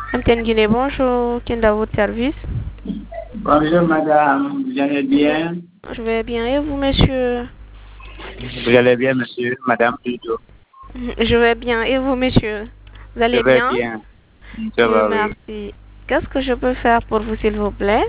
Antenne Guinée, bonjour. Qui est dans votre service? Bonjour madame, vous allez bien? Je vais bien. Et vous, monsieur? Vous allez bien, monsieur, madame plutôt? Je vais bien. Et vous, monsieur? Vous allez Je vais bien? bien. Ça Dieu va, oui. merci. Qu'est-ce que je peux faire pour vous, s'il vous plaît?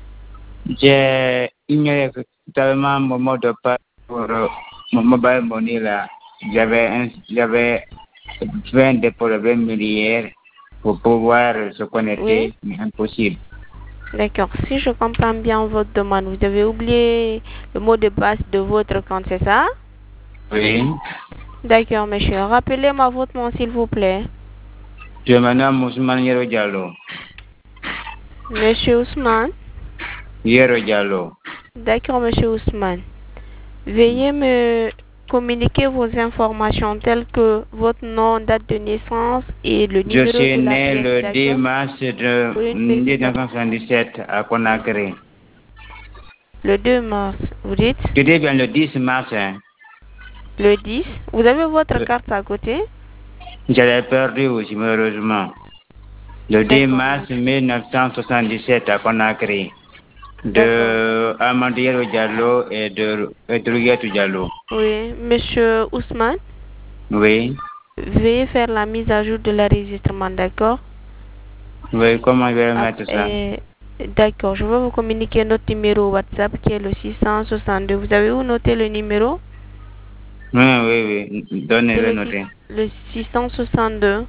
J'ai ignoré totalement mon mot de passe pour mon mobile money là. J'avais plein de problèmes hier pour pouvoir se Oui? connecter, mais impossible. D'accord. Si je comprends bien votre demande, vous avez oublié le mot de passe de votre compte, c'est ça? Oui. D'accord, monsieur. Rappelez-moi votre nom, s'il vous plaît. Je me nomme Ousmane Yero Diallo. Monsieur Ousmane. Yero Diallo. D'accord, monsieur Ousmane. Veuillez me communiquer vos informations telles que votre nom, date de naissance et le Je numéro suis de la né pièce le 10 d'accord mars pour de une vérification. 1977 à Conakry. Le 2 mars, vous dites? Je dis bien le 10 mars, hein. Le 10. Vous avez votre carte à côté? Je l'ai perdu aussi, malheureusement. Le 10 D'accord, mars monsieur. 1977 à Conakry. D'accord. De Amandiero Diallo et de Edruguetu Diallo. Oui, monsieur Ousmane, Oui. veuillez faire la mise à jour de l'enregistrement, d'accord? Oui, comment je vais mettre ça? D'accord, je vais vous communiquer notre numéro WhatsApp qui est le 662. Vous avez où noté le numéro? Oui. C'est Donnez-le noter. le 662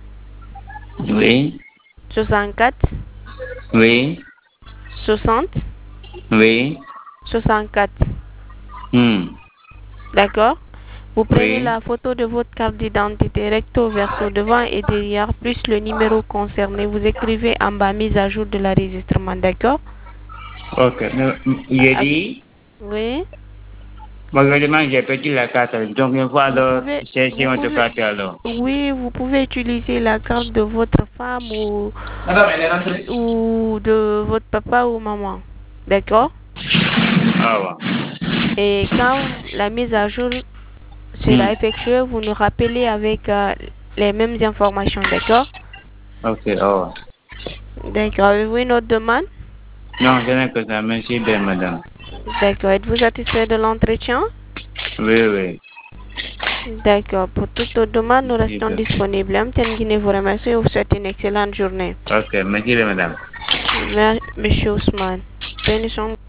Oui. 64 Oui. 60 Oui. 64. Hmm. D'accord? Vous prenez Oui. la photo de votre carte d'identité recto verso devant et derrière, plus le numéro concerné. Vous écrivez en bas mise à jour de l'enregistrement, d'accord? Ok. J'ai Ah, dit, oui. malheureusement, j'ai perdu la carte. Donc, il faut Vous alors pouvez, chercher vous autre pouvez, carte alors. oui, vous pouvez utiliser la carte de votre femme Madame, elle est rentrée. ou de votre papa ou maman. D'accord? Ah ouais. Et quand la mise à jour sera effectuée, vous nous rappelez avec les mêmes informations. D'accord? Ok, oh. D'accord. Avez-vous une autre demande? Non, je n'ai que ça. Merci bien, madame. D'accord. Êtes-vous satisfait de l'entretien? Oui. D'accord. Pour toute autre demande, nous Merci restons bien. disponibles. Amtienne Guinée vous remercie et vous souhaite une excellente journée. Ok, merci bien, madame. Monsieur Ousmane. Prenez soin